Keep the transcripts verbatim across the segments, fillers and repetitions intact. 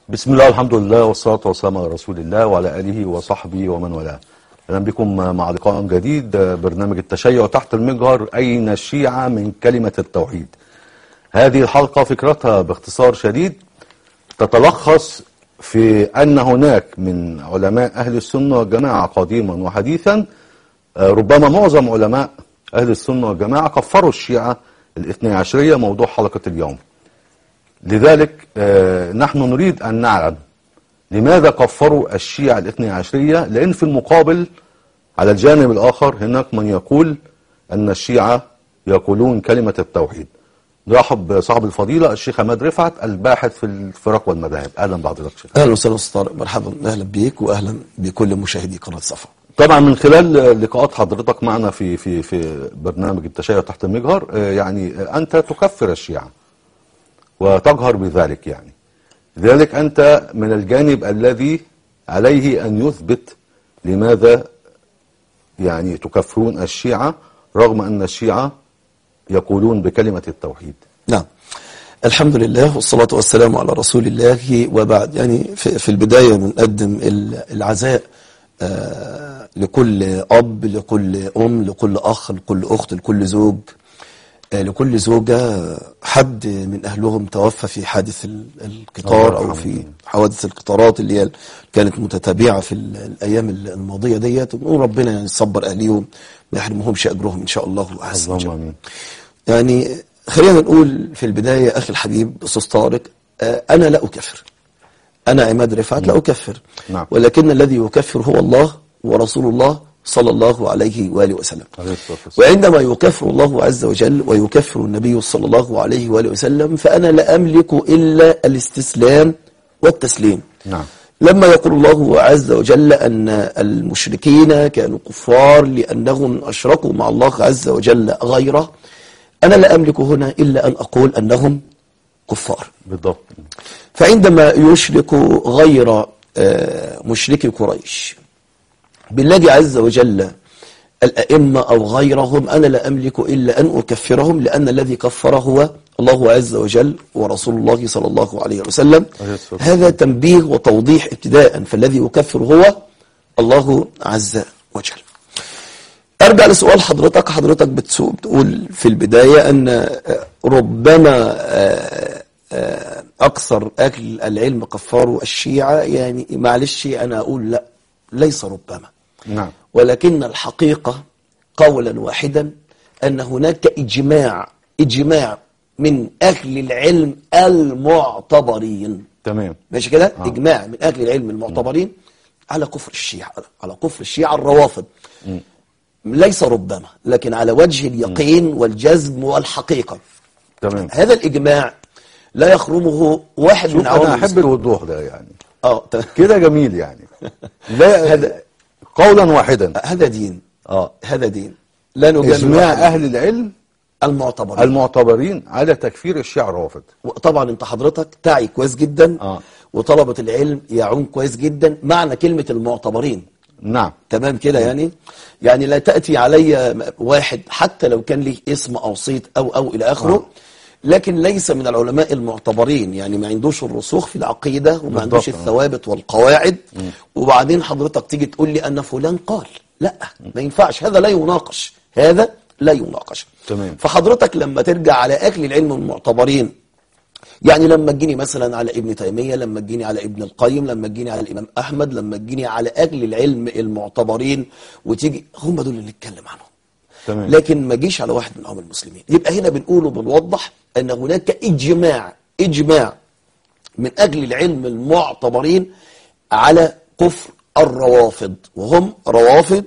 بسم الله والحمد لله والصلاة والسلام على رسول الله وعلى آله وصحبه ومن والاه. أهلا بكم مع لقاء جديد، برنامج التشيع تحت المجهر، أين الشيعة من كلمة التوحيد. هذه الحلقة فكرتها باختصار شديد تتلخص في أن هناك من علماء أهل السنة والجماعة قديما وحديثا، ربما معظم علماء أهل السنة والجماعة كفروا الشيعة الاثني عشرية، موضوع حلقة اليوم. لذلك نحن نريد أن نعلم لماذا كفروا الشيعة الاثني عشرية، لأن في المقابل على الجانب الآخر هناك من يقول أن الشيعة يقولون كلمة التوحيد. نرحب بصاحب الفضيلة الشيخ عماد رفعت، الباحث في الفرق والمذاهب. أهلا بحضرتك شيخ. أهلا وسهلا أستاذ طارق، مرحبا، أهلا بيك وأهلا بكل مشاهدي قناة صفا. طبعا من خلال لقاءات حضرتك معنا في في في برنامج التشيع تحت المجهر، يعني أنت تكفر الشيعة وتجهر بذلك، يعني لذلك أنت من الجانب الذي عليه أن يثبت لماذا يعني تكفرون الشيعة رغم أن الشيعة يقولون بكلمة التوحيد. نعم، الحمد لله والصلاة والسلام على رسول الله، وبعد. يعني في, في البداية بنقدم العزاء آه لكل أب، لكل أم، لكل أخ، لكل أخت، لكل زوج، لكل زوجة حد من أهلهم توفى في حادث القطار أو في حوادث القطارات اللي هي كانت متتابعة في الأيام الماضية ديت. ونقول ربنا يعني يصبر أهليهم ما يحرمهمش أجرهم إن شاء الله عز وجل. يعني خلينا نقول في البداية أخي الحبيب أستاذ طارق، أنا لا أكفر، أنا عماد رفعت لا أكفر، نعم. ولكن الذي يكفر هو الله ورسول الله صلى الله عليه وآله وسلم. وعندما يكفر الله عز وجل ويكفر النبي صلى الله عليه وآله وسلم فأنا لا أملك إلا الاستسلام والتسليم. نعم. لما يقول الله عز وجل أن المشركين كانوا كفار لأنهم أشركوا مع الله عز وجل غيره، أنا لا أملك هنا إلا أن أقول أنهم كفار بالضبط. فعندما يشرك غير مشركي قريش بالله عز وجل الأئمة أو غيرهم، أنا لا أملك إلا أن أكفرهم، لأن الذي كفر هو الله عز وجل ورسول الله صلى الله عليه وسلم. هذا تنبيه وتوضيح ابتداء، فالذي يكفر هو الله عز وجل. أرجع لسؤال حضرتك، حضرتك بتقول في البداية أن ربما أكثر أهل العلم كفروا الشيعة. يعني معلش أنا أقول لا، ليس ربما. نعم. ولكن الحقيقة قولا واحدا أن هناك إجماع إجماع من أهل العلم المعتبرين. تمام. ماشي كده؟ آه. إجماع من أهل العلم المعتبرين على كفر الشيعة، على كفر الشيعة الروافض. م. ليس ربما، لكن على وجه اليقين م. والجزم والحقيقة. تمام. هذا الإجماع لا يخرمه واحد من عوام. أنا أحب الوضوح ده، يعني اه كده جميل يعني. لا هذا قولا واحدا، هذا دين. اه هذا دين لا نجامل. اجماع اهل العلم المعتبرين المعتبرين على تكفير الشيعة الروافض. طبعا انت حضرتك تعي كويس جدا، آه. وطلبة العلم يعون كويس جدا معنى كلمة المعتبرين. نعم. تمام كده. يعني يعني لا تأتي علي واحد حتى لو كان له اسم أو صيت أو أو إلى آخره، آه. لكن ليس من العلماء المعتبرين، يعني ما عندوش الرسوخ في العقيدة وما عندوش الثوابت والقواعد. م. وبعدين حضرتك تيجي تقول لي أن فلان قال لا، ما ينفعش، هذا لا يناقش، هذا لا يناقش. تمام. فحضرتك لما ترجع على أهل العلم المعتبرين، يعني لما تجيني مثلا على ابن تيمية، لما تجيني على ابن القيم، لما تجيني على الإمام أحمد، لما تجيني على أهل العلم المعتبرين وتيجي، هم دول اللي نتكلم عنهم. تمام. لكن ما جيش على واحد من عوام المسلمين. يبقى هنا بنقول وبنوضح أن هناك إجماع إجماع من أهل العلم المعتبرين على كفر الروافض، وهم روافض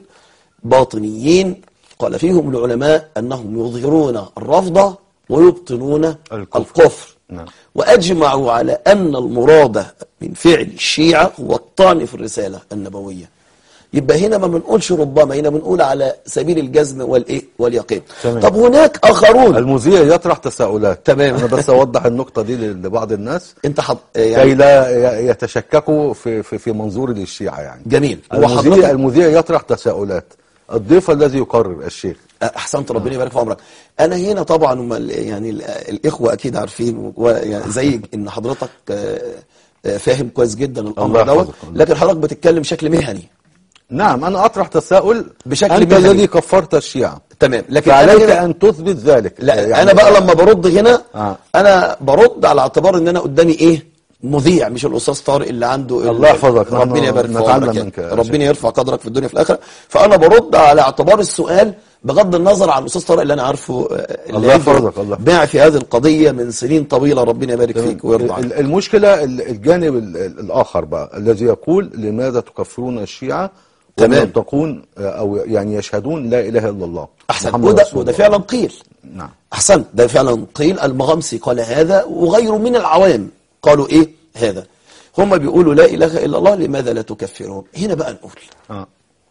باطنيين قال فيهم العلماء أنهم يظهرون الرفض ويبطنون الكفر, الكفر. نعم. وأجمعوا على أن المراد من فعل الشيعة هو الطعن في الرسالة النبوية. يبقى هنا ما بنقولش ربما، هنا بنقول على سبيل الجزم والايه واليقين. تمام. طب هناك اخرون. المذيع يطرح تساؤلات. تمام. انا بس اوضح النقطه دي لبعض الناس انت حط يعني كي لا يتشككوا في في في منظور للشيعة. يعني جميل. المذيع المذيع يطرح تساؤلات، الضيف الذي يقرر الشيخ. احسنت، ربنا يبارك في عمرك. انا هنا طبعا يعني الاخوه اكيد عارفين، يعني زي ان حضرتك آه، فاهم كويس جدا الله الامر دوت، يحفظك. لكن حضرتك بتتكلم بشكل مهني. نعم، أنا أطرح تساؤل بشكل أنت مهني. الذي كفرت الشيعة، تمام، لكن أنا فعليك هنا- أن تثبت ذلك. لا يعني انا بقى لما برد هنا آه. انا برد على اعتبار ان انا قدامي ايه، مذيع، مش الاستاذ طارق اللي عنده ال- الله يحفظك. ربنا نحن يبارك في نتعلم عمرك، منك يا يعني. ربنا شيخ. يرفع قدرك في الدنيا في الاخره. فانا برد على اعتبار السؤال بغض النظر عن الاستاذ طارق اللي انا عارفه، آه، اللي الله عنده يحفظك. الله يحفظك. باع في هذه القضيه من سنين طويله، ربنا يبارك فيك ويرضى عنك. ال- المشكلة ال- الجانب ال- ال- الآخر بقى الذي يقول لماذا تكفرون الشيعة تمام. وينطقون أو يعني يشهدون لا إله إلا الله احسن، محمد وده, رسول وده الله. فعلا قيل. نعم. احسن، ده فعلا قيل. المغامسي قال هذا وغيره من العوام قالوا ايه هذا. هم بيقولوا لا اله الا الله، لماذا لا تكفرون؟ هنا بقى نقول آه.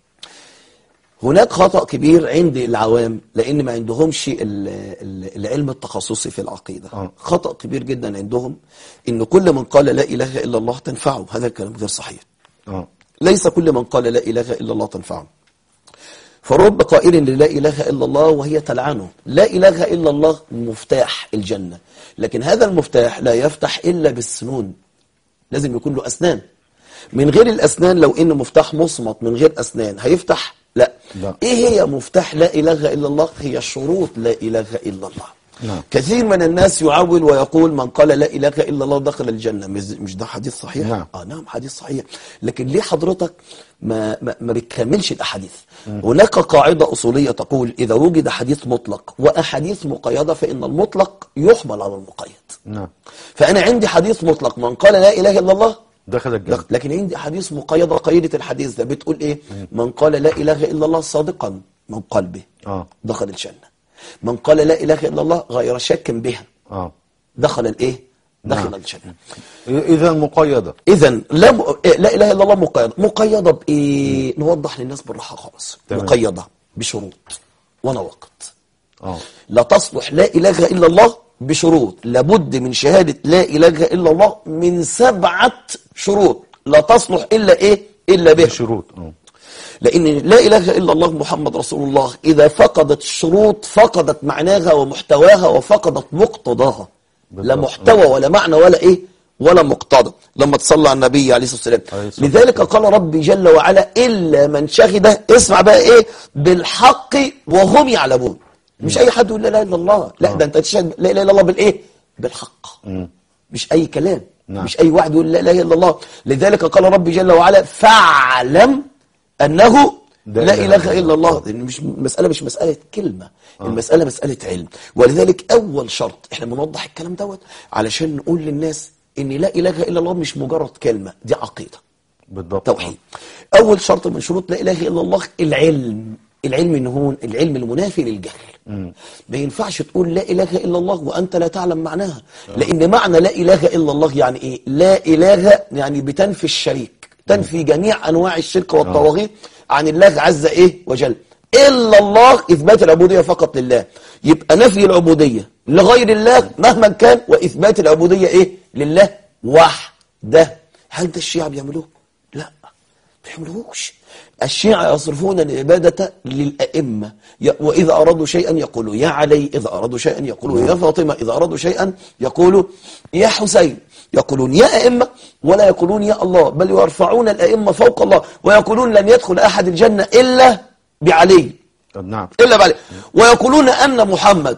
هناك خطأ كبير عند العوام، لان ما عندهمش ال- ال- العلم التخصصي في العقيدة. آه. خطأ كبير جدا عندهم ان كل من قال لا اله الا الله تنفعه. هذا الكلام غير صحيح. آه. ليس كل من قال لا اله الا الله تنفعه. فرب قائل لا اله الا الله وهي تلعنه. لا اله الا الله مفتاح الجنة، لكن هذا المفتاح لا يفتح الا بالسنون، لازم يكون له اسنان. من غير الاسنان، لو ان مفتاح مصمت من غير اسنان هيفتح؟ لا. لا. ايه هي مفتاح لا اله الا الله؟ هي شروط لا اله الا الله. نعم. كثير من الناس يعول ويقول من قال لا اله الا الله دخل الجنة. مش مش ده حديث صحيح؟ نعم. اه نعم حديث صحيح، لكن ليه حضرتك ما ما, ما بتكملش الاحاديث؟ هناك قاعدة اصولية تقول اذا وجد حديث مطلق واحاديث مقيدة فان المطلق يحمل على المقيد. نعم. فانا عندي حديث مطلق من قال لا اله الا الله دخل الجنة. لكن عندي حديث مقيدة. قيدة الحديث ده بتقول ايه؟ من قال لا اله الا الله صادقا من قلبه آه. دخل الجنة. من قال لا اله الا الله غير شك بها آه. دخل الايه؟ دخل نعم. الجنة. إذا مقيدة. اذا لا م... إيه، لا اله الا الله مقيدة. مقيدة بايه؟ نوضح للناس بالراحة خالص. تمام. مقيدة بشروط ونواقض. آه. لا تصلح لا إله إلا الله بشروط، لابد من شهادة لا إله إلا الله من سبعة شروط لا تصلح إلا إيه؟ إلا بها. بشروط. آه. لأن لا إله إلا الله محمد رسول الله إذا فقدت الشروط فقدت معناها ومحتواها وفقدت مقتضاها. لا بالضبط. محتوى ولا معنى ولا إيه؟ ولا مقتضى. لما تصلى على النبي عليه الصلاة عليه والسلام، الصلاة لذلك قال ربي جل وعلا إلا من شهد، اسمع بقى إيه؟ بالحق وهم يعلمون. مش اي حد يقول لا اله الا الله، لا. آه. ده انت تشهد لا اله الا الله بالايه؟ بالحق. مم. مش اي كلام. نعم. مش اي واحد يقول لا اله الا الله. لذلك قال ربي جل وعلا فاعلم انه لا لا إله اله إلا الا الله. الله. لان مش مساله مش مساله كلمه، المساله مساله علم. ولذلك اول شرط احنا بنوضح الكلام دوت علشان نقول للناس ان لا اله الا الله مش مجرد كلمه، دي عقيده بالضبط. توحيد. اول شرط من شروط لا اله الا الله العلم. العلم ان هو العلم المنافي للجهل. ما ينفعش تقول لا اله الا الله وانت لا تعلم معناها. لان معنى لا اله الا الله يعني ايه؟ لا اله يعني بتنفي الشريك، تنفي جميع انواع الشرك والطواغيت عن الله عز ايه وجل. الا الله اثبات العبوديه فقط لله. يبقى نفي العبوديه لغير الله مهما كان، واثبات العبوديه ايه؟ لله وحده. هل ده الشيعة بيعملوه؟ لا، ما بيعملوهوش. الشيعة يصرفون العبادة للأئمة، وإذا أرادوا شيئا يقولوا يا علي، إذا أرادوا شيئا يقولوا يا فاطمة، إذا أرادوا شيئا يقولوا يا حسين. يقولون يا أئمة ولا يقولون يا الله، بل يرفعون الأئمة فوق الله، ويقولون لن يدخل أحد الجنة إلا بعلي. نعم. إلا بعلي. ويقولون أن محمد،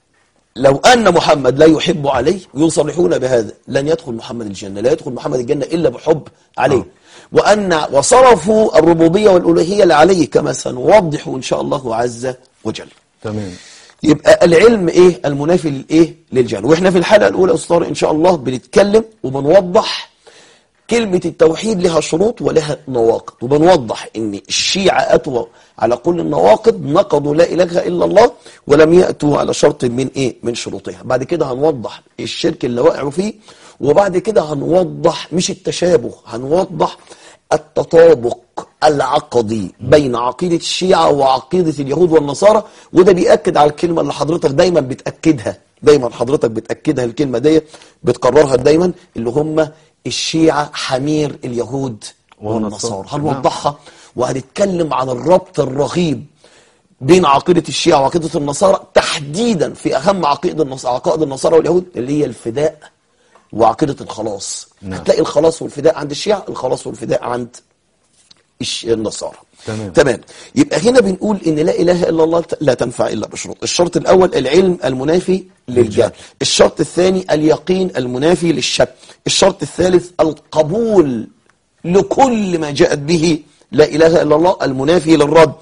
لو أن محمد لا يحب علي، يصرحون بهذا، لن يدخل محمد الجنة، لا يدخل محمد الجنة إلا بحب علي. آه. وأن وصرفوا الربوبية والألوهية لعلي كما سنوضح إن شاء الله عز وجل. تمام. يبقى العلم إيه؟ المنافي للإيه؟ للجهل. وإحنا في الحلقة الأولى أستاذ إن شاء الله بنتكلم وبنوضح كلمة التوحيد لها شروط ولها نواقض، وبنوضح إن الشيعة أتوا على كل النواقض، نقضوا لا إله إلا الله ولم يأتوا على شرط من إيه؟ من شروطها. بعد كده هنوضح الشرك اللي وقعوا فيه، وبعد كده هنوضح مش التشابه، هنوضح التطابق العقدي بين عقيدة الشيعة وعقيدة اليهود والنصارى. وده بيأكد على الكلمة اللي حضرتك دايما بتأكدها، دايما حضرتك بتأكدها الكلمة دي، بتكررها دايما، اللي هم الشيعة حمير اليهود والنصارى. هنوضحها وهنتكلم عن الربط الرهيب بين عقيدة الشيعة وعقيدة النصارى، تحديدا في أهم عقائد النصارى عقائد النصارى واليهود اللي هي الفداء وعقيدة الخلاص. نعم. هتلاقي الخلاص والفداء عند الشيعة، الخلاص والفداء عند الش- النصارى. تمام. تمام. يبقى هنا بنقول ان لا اله الا الله لا تنفع الا بشروط. الشرط الاول العلم المنافي للجهل، الشرط الثاني اليقين المنافي للشك، الشرط الثالث القبول لكل ما جاءت به لا اله الا الله المنافي للرد.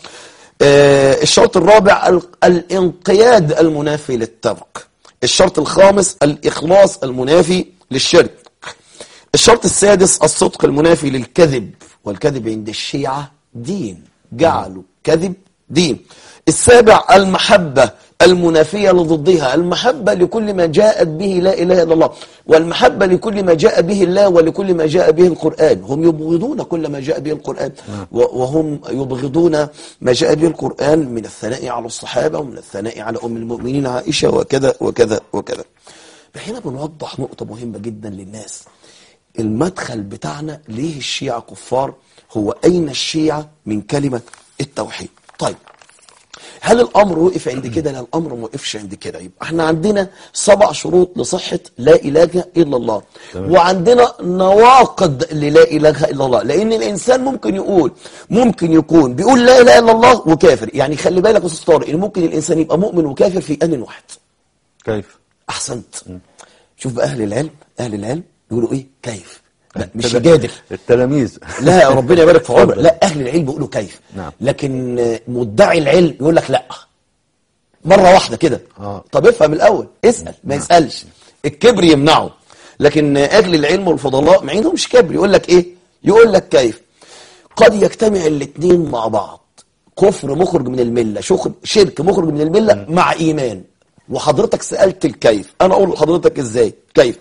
آه الشرط الرابع ال- الانقياد المنافي للترك. الشرط الخامس الاخلاص المنافي للشرك. الشرط السادس الصدق المنافي للكذب، والكذب عند الشيعة دين، جعلوا كذب دين. السابع المحبة المنافية لضدها، المحبة لكل ما جاءت به لا إله إلا الله، والمحبة لكل ما جاء به الله ولكل ما جاء به القرآن. هم يبغضون كل ما جاء به القرآن، و- وهم يبغضون ما جاء به القرآن من الثناء على الصحابة ومن الثناء على أم المؤمنين عائشة وكذا وكذا وكذا. هنا بنوضح نقطة مهمة جدا للناس. المدخل بتاعنا ليه الشيعة كفار هو أين الشيعة من كلمة التوحيد. طيب هل الأمر وقف عند كده؟ لا، الأمر ما وقفش عند كده. يبقى احنا عندنا سبع شروط لصحة لا إله إلا الله، تمام. وعندنا نواقض للا إله إلا الله، لأن الإنسان ممكن يقول ممكن يكون بيقول لا إله إلا الله وكافر. يعني خلي بالك يا أستاذ طارق، إن ممكن الإنسان يبقى مؤمن وكافر في آن واحد. كيف؟ أحسنت. شوف بقى أهل العلم، أهل العلم يقولوا إيه؟ كيف. لا مش التل- يجادل. التلاميذ لا ربنا يبارك في عمرك. اتفضل. لا أهل العلم بيقولوا كيف. نعم. لكن مدعي العلم يقول لك لا، مرة واحدة كده. آه. طب افهم الأول، اسأل ما نعم. يسألش. الكبر يمنعه. لكن أهل العلم والفضلاء ما عندهمش كبر، يقول لك إيه؟ يقول لك كيف. قد يجتمع الاثنين مع بعض، كفر مخرج من الملة، شخ- شرك مخرج من الملة مع إيمان. وحضرتك سألت الكيف، أنا أقول لحضرتك إزاي كيف.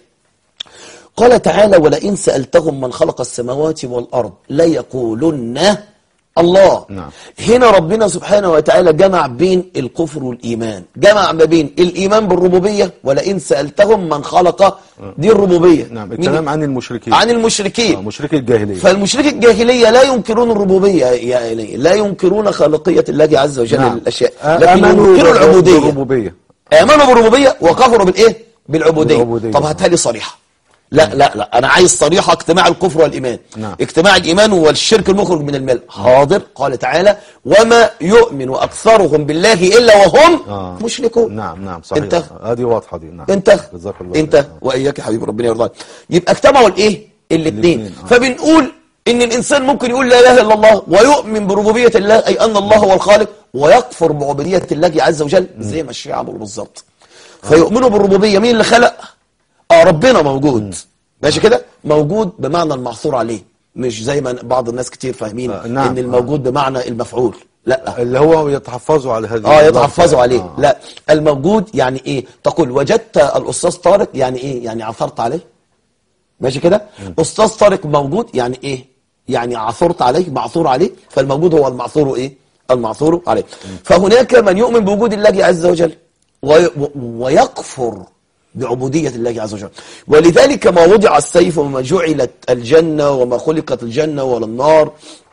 قال تعالى ولئن سألتهم من خلق السماوات والأرض ليقولن الله. نعم. هنا ربنا سبحانه وتعالى جمع بين الكفر والإيمان، جمع ما بين الإيمان بالربوبية ولئن سألتهم من خلق دي الربوبية. نعم. مين؟ الكلام عن المشركين، عن المشركين. آه، مشركي الجاهلية. فالمشرك الجاهلية لا ينكرون الربوبية، يعني لا ينكرون خالقية الله عز وجل نعم. للأشياء، آه، لكن آمنوا ينكروا بال- العبودية. بالربوبية. آمنوا بالربوبية وكفروا بالإيه؟ بالعبودية. بالعبودية. طب هاتها لي صريحة. لا لا لا، أنا عايز صريحة اجتماع الكفر والإيمان. نعم. اجتماع الإيمان والشرك المخرج من الملة. حاضر. قال تعالى وما يؤمن أكثرهم بالله إلا وهم آه. مشركون. نعم نعم صحيح. انتهى. هذه واضحة دي. نعم. انت جزاك الله انت خير. واياك يا حبيبي ربنا يرضى. يبقى اجتمعوا الايه؟ الاثنين. الاتنين، آه. فبنقول ان الانسان ممكن يقول لا اله الا الله ويؤمن بربوبيه الله، اي ان الله هو الخالق، ويكفر بعبوديه الله عز وجل زي ما الشيعة عملوا بالظبط. فيؤمنوا بالربوبيه، مين اللي خلق؟ اه ربنا موجود. ماشي كده؟ موجود بمعنى المعثور عليه، مش زي ما بعض الناس كتير فاهمين آه، نعم. ان الموجود بمعنى المفعول. لا، اللي هو يتحفظوا على هذه اه اللفظة. يتحفظوا عليه. آه. لا، الموجود يعني ايه؟ تقول وجدت الاستاذ طارق، يعني ايه؟ يعني عثرت عليه. ماشي كده؟ استاذ طارق موجود يعني ايه؟ يعني عثرت عليه، معثور عليه. فالموجود هو المعثور ايه؟ المعثور عليه. فهناك من يؤمن بوجود الله عز وجل وي و- ويكفر بعبودية الله عز وجل. ولذلك ما وضع السيف وما جعلت الجنة وما خلقت الجنة ولا النار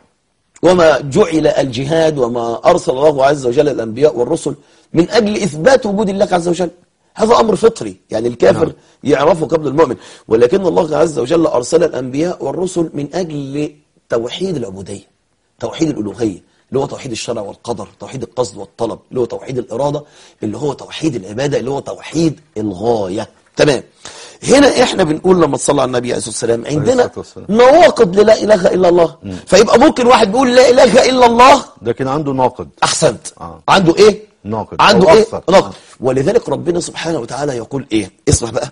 وما جعل الجهاد وما أرسل الله عز وجل الأنبياء والرسل من أجل إثبات وجود الله عز وجل. هذا أمر فطري، يعني الكافر نعم. يعرفه قبل المؤمن. ولكن الله عز وجل أرسل الأنبياء والرسل من أجل توحيد العبودية، توحيد الألوهية اللي هو توحيد الشرع والقدر، توحيد القصد والطلب اللي هو توحيد الإرادة، اللي هو توحيد العبادة اللي هو توحيد الغاية. تمام. هنا احنا بنقول لما تصلى على النبي عليه الصلاة والسلام عندنا الصلاة والسلام. نواقض للا إله إلا الله. فيبقى ممكن واحد بيقول لا إله إلا الله لكن عنده ناقد. أحسنت. آه. عنده إيه؟ ناقد. عنده أو إيه؟ أكثر. ناقد. آه. ولذلك ربنا سبحانه وتعالى يقول إيه؟ اسمع بقى.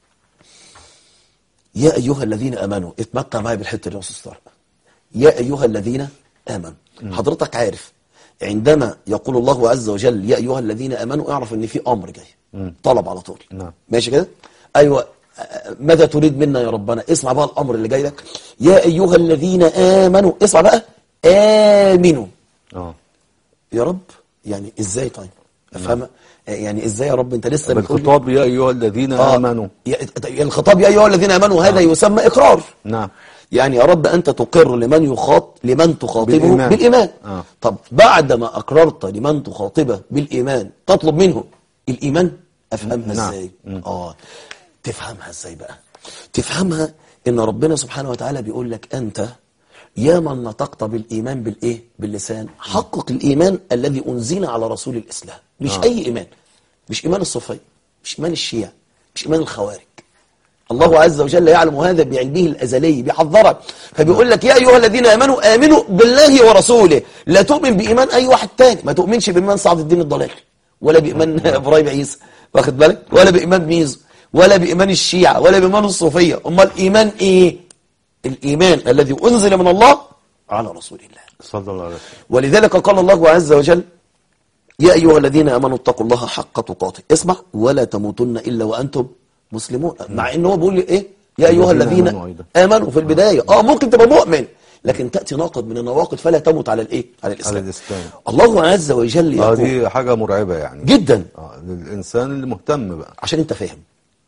يا أيها الذين آمنوا، اتمتع معي بالحتة دي يا أستاذ طارق. يا أيها الذين آمنوا. حضرتك عارف عندما يقول الله عز وجل يا أيها الذين آمنوا، اعرف إن في أمر جاي، طلب على طول. نعم. ماشي كده؟ أيوة. ماذا تريد منا يا ربنا؟ اسمع بقى الأمر اللي جاي لك. يا أيها الذين آمنوا، اسمع بقى، آمنوا. اه يا رب يعني ازاي؟ طيب افهمها يعني ازاي يا رب؟ انت لسه بتقول بالخطاب يا ايها الذين آه امنوا. يا- الخطاب يا ايها الذين امنوا هذا آه. يسمى اقرار. نعم. يعني يا رب انت تقر لمن يخاط لمن تخاطبه بالإيمان. بالايمان, آه. طب بعد ما اقررت لمن تخاطبه بالايمان تطلب منه الايمان. افهمها نعم. ازاي؟ مم. اه تفهمها ازاي بقى؟ تفهمها ان ربنا سبحانه وتعالى بيقول لك انت يا من نطقت بالايمان بالايه باللسان، حقق الايمان الذي انزل على رسول الاسلام، مش آه. اي ايمان، مش ايمان الصوفيه، مش ايمان الشيعة، مش ايمان الخوارج. الله عز وجل يعلم هذا بعلمه الازلي، بيحذرك، فبيقول لك يا ايها الذين امنوا امنوا بالله ورسوله، لا تؤمن بايمان اي واحد تاني، ما تؤمنش بايمان سعد الدين الضلالي، ولا بايمان ابراهيم عيسى، واخد بالك، ولا بايمان ميزو، ولا بايمان الشيعة، ولا بايمان الصوفيه. امال الايمان ايه؟ الايمان الذي انزل من الله على رسول الله صلى الله عليه وسلم. ولذلك قال الله عز وجل يا ايها الذين امنوا اتقوا الله حق تقاته، اسمع، ولا تموتن الا وانتم مسلمون. مع ان هو بيقول ايه؟ يا ايها الذين آمنوا أيضا. امنوا في البدايه. اه ممكن تبقى مؤمن، لكن تاتي ناقض من النواقض فلا تموت على الايه؟ على الاسلام. على الإسلام. الله عز وجل اه يقول دي حاجة مرعبة يعني جدا، اه للإنسان اللي مهتم بقى، عشان انت فاهم،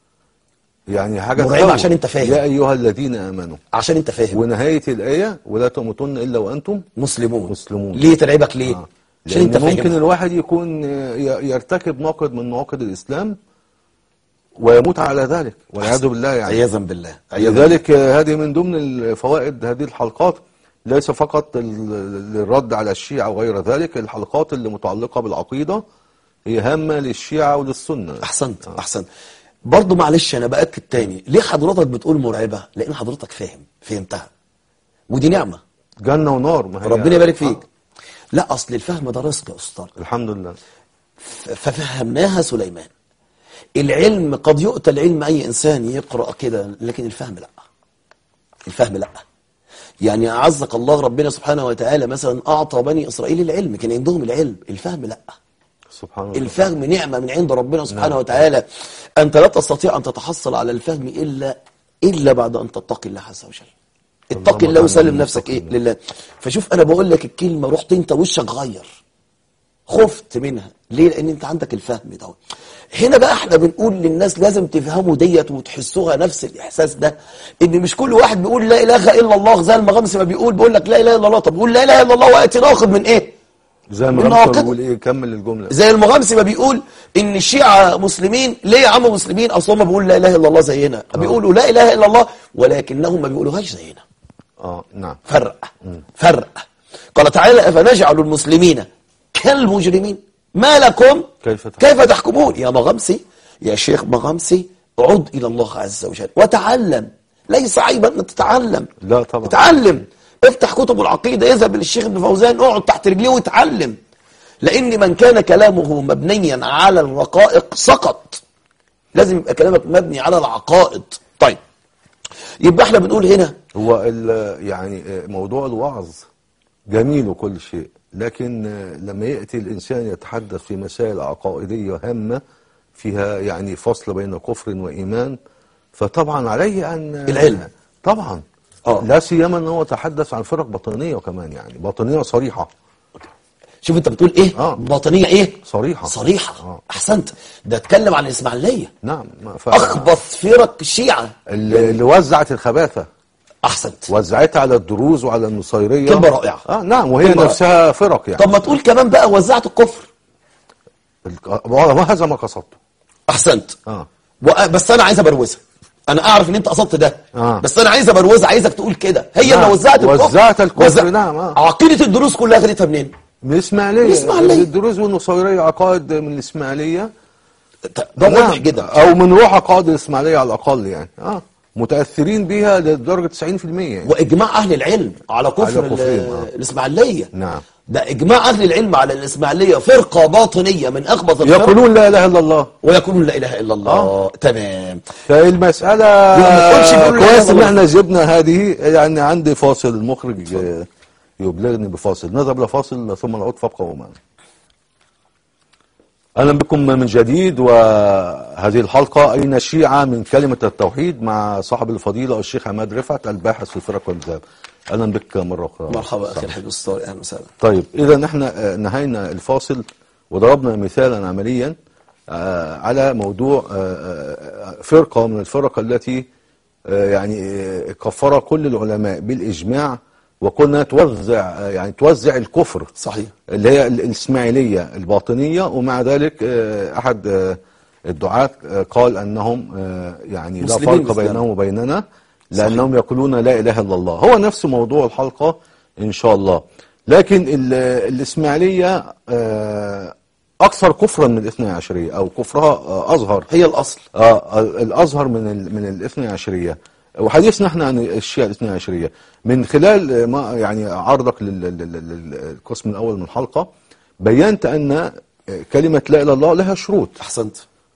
يعني حاجة مرعبة تخوف. عشان أنت فاهم. يا أيها الذين آمنوا، عشان انت فاهم ونهاية الآية ولا تموتن إلا وأنتم مسلمون. مسلمون. ليه ترعبك ليه؟ آه. عشان انت لأن فاهم. ممكن الواحد يكون ي- يرتكب ناقض من نواقض الإسلام ويموت على ذلك والعياذ بالله يعني. عياذا بالله. عياذا بالله. لذلك هذه من ضمن الفوائد هذه الحلقات، ليس فقط ال- الرد على الشيعة وغير ذلك، الحلقات اللي متعلقة بالعقيدة هي هامة للشيعة وللسنة. احسنت احسنت. برضه معلش انا باكد تاني، ليه حضرتك بتقول مرعبه؟ لان حضرتك فاهم، فهمتها، ودي نعمه جنة ونار، ما هي ربنا يبارك فيك. آه. لا اصل الفهم ده رزق يا استاذ، الحمد لله. ف- ففهمناها سليمان. العلم قد يؤتى العلم اي انسان يقرا كده، لكن الفهم لا، الفهم لا. يعني اعزك الله ربنا سبحانه وتعالى مثلا اعطى بني اسرائيل العلم، كان عندهم العلم، الفهم لا. سبحان الله. الفهم نعمة من عند ربنا سبحانه نعم. وتعالى. أنت لا تستطيع أن تتحصل على الفهم إلا إلا بعد أن تتقي الله عز وجل. اتقي اللهم الله وسلم اجعلنا نفسك إيه متقين. لله. فشوف أنا بقول لك الكلمة، رحت أنت وشك غير، خفت منها ليه؟ لأن أنت عندك الفهم ده. هنا بقى احنا بنقول للناس لازم تفهموا ديت وتحسوها نفس الإحساس ده، إن مش كل واحد بيقول لا إله إلا الله زي المغمسي ما بيقول، بيقول لك لا إله إلا الله. طب بيقول لا إله إلا الله ويأتي ناخذ من إيه؟ زي ما من غمسة نواقض. بيقول ايه، كمل الجملة. زي المغامسي ما بيقول ان الشيعة مسلمين، ليه يا عم مسلمين؟ اصل هم بيقولوا لا اله الا الله زينا، بيقولوا لا اله الا الله ولكنهم ما بيقولوهاش زينا. اه نعم. فرق فرق. قال تعالى افنجعل المسلمين كالمجرمين ما لكم كيف تحكمون؟ كيف تحكمون. يا مغامسي، يا شيخ مغامسي، عد الى الله عز وجل وتعلم. ليس عيبا ان تتعلم، لا طبعا. اتعلم، افتح كتب العقيدة، اذهب للشيخ ابن فوزان، اقعد تحت رجليه واتعلم. لأن من كان كلامه مبنيا على الرقائق سقط. لازم يبقى كلامك مبني على العقائد. طيب يبقى احنا بنقول هنا هو ال- يعني موضوع الوعظ جميل وكل شيء، لكن لما يأتي الإنسان يتحدث في مسائل عقائدية هامة فيها يعني فصل بين كفر وإيمان، فطبعا عليه أن العلم. طبعا آه. لا سيما أنه تحدث عن فرق باطنية كمان، يعني باطنية صريحة. شوف انت بتقول ايه؟ آه. باطنية ايه؟ صريحة. صريحة. آه. احسنت. ده اتكلم عن الاسماعيلية، نعم. ما- ف... اخبث فرق الشيعة اللي اللي وزعت الخباثة، احسنت. وزعتها على الدروز وعلى النصيرية. كلمة رائعة. اه نعم، وهي كلمة نفسها فرق يعني. طب ما تقول كمان بقى وزعت الكفر. الك- وهذا ما قصدته. احسنت. اه وأ- بس انا عايز ابروزها. انا اعرف ان انت قصدت ده، آه. بس انا عايز ابروزها، عايزك تقول كده. هي نعم. اللي وزعت الكفر. وزعت الكفر، وزع- نعم، آه. عقيدة الدروز كلها خدتها منين؟ من الإسماعيلية. الإسماعيلية. الدروز والنصيرية عقائد من الإسماعيلية. ده واضح نعم. جدا. أو من روح عقائد الإسماعيلية على الأقل يعني. اه متأثرين بها لدرجة تسعين في المية يعني. واجماع اهل العلم على كفر على كفرهم، ال- آه. الاسماعيلية. نعم. ده اجماع اهل العلم على الاسماعيلية، فرقة باطنية من اخبث الفرق، يقولون لا إله إلا الله. ويقولون لا اله الا الله. آه. تمام. فالمسألة ما تقولش بيقولوا لا إله كويس إلا إن الله. احنا جبنا هذه، يعني عندي فاصل، المخرج آه، يبلغني بفاصل، نذهب لفاصل ثم نعود فابقوا معنا. أهلا بكم من جديد، وهذه الحلقة أين الشيعة من كلمة التوحيد مع صاحب الفضيلة الشيخ عماد رفعت الباحث في الفرق والمذاهب. أهلا بك مرة أخرى. مرحبا اخي الحبيب الصالح، اهلا وسهلا. طيب إذا احنا نهينا الفاصل وضربنا مثالا عمليا آه، على موضوع آه، آه، فرقة من الفرق التي آه، يعني آه، كفر كل العلماء بالإجماع، وقلنا توزع آه، يعني توزع الكفر، صحيح. اللي هي ال- الإسماعيلية الباطنية. ومع ذلك آه، أحد آه، الدعاة قال أنهم يعني لا مسلمين فرق مثلنا. بينهم وبيننا لأنهم يقولون لا إله إلا الله. هو نفس موضوع الحلقة إن شاء الله. لكن ال- الإسماعيلية آه، أكثر كفرا من الاثنى عشرية، أو كفرها آه، أظهر. هي الأصل. آه الأظهر من ال من الاثنى عشرية. وحديثنا احنا عن الشيعة الاثنى عشرية من خلال ما يعني عرضك لل- لل- لل- للقسم الأول من الحلقة، بينت أن كلمة لا إله إلا الله لها شروط، أحسنت.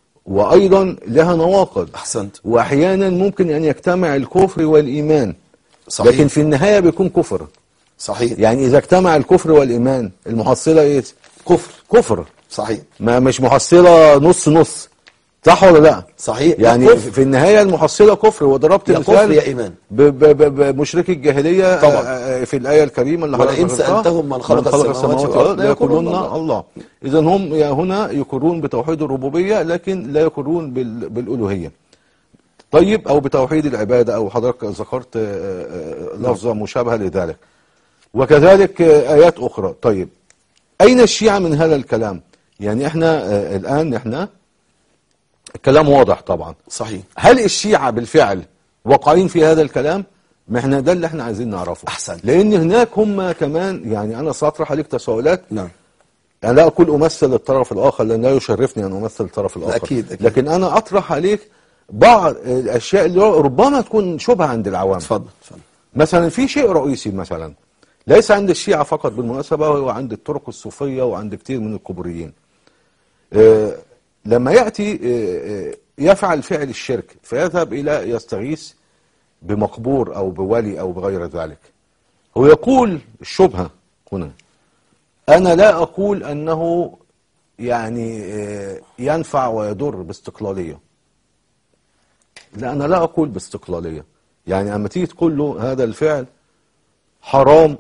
وأيضا لها نواقض، أحسنت. وأحيانا ممكن أن يجتمع الكفر والإيمان، صحيح. لكن في النهاية بيكون كفر. صحيح. يعني إذا اجتمع الكفر والإيمان المحصلة إيه؟ كفر. كفر. صحيح. ما مش محصلة نص نص، صح ولا لا؟ صحيح. يعني كفر. في النهاية المحصلة كفر. وضربت يا مثال كفر يا إيمان. ب- ب- ب- بمشركي الجاهلية طبعا. آه، في الآية الكريمة اللي ولئن حضرتك قرأتها، سألتهم من خلق السماوات والأرض لا يقولون الله. الله. إذا هم هنا يقرون بتوحيد الربوبية لكن لا يقرون بال- بالألوهية. طيب، أو بتوحيد العبادة، أو حضرتك ذكرت آه، آه، لفظة مشابهة لذلك، وكذلك آه، آيات أخرى. طيب، أين الشيعة من هذا الكلام؟ يعني احنا آه، الآن احنا الكلام واضح طبعا. صحيح. هل الشيعة بالفعل واقعين في هذا الكلام؟ ما احنا ده اللي احنا عايزين نعرفه. أحسن. لأن هناك هم كمان، يعني أنا سأطرح عليك تساؤلات. نعم. أنا لا أقول أمثل الطرف الآخر لأن لا يشرفني أن أمثل الطرف الآخر. أكيد أكيد. لكن أنا أطرح عليك بعض الأشياء اللي ربما تكون شبهة عند العوام. اتفضل اتفضل. مثلا في شيء رئيسي مثلا ليس عند الشيعة فقط بالمناسبة، هو عند الطرق الصوفية وعند كتير من القبوريين. آه، لما يأتي آه، آه، يفعل فعل الشرك فيذهب إلى يستغيث بمقبور أو بولي أو بغير ذلك، هو يقول الشبهة هنا، أنا لا أقول أنه يعني آه، ينفع ويضر باستقلالية. لا، أنا لا أقول باستقلالية. يعني أما تيجي تقول له هذا الفعل حرام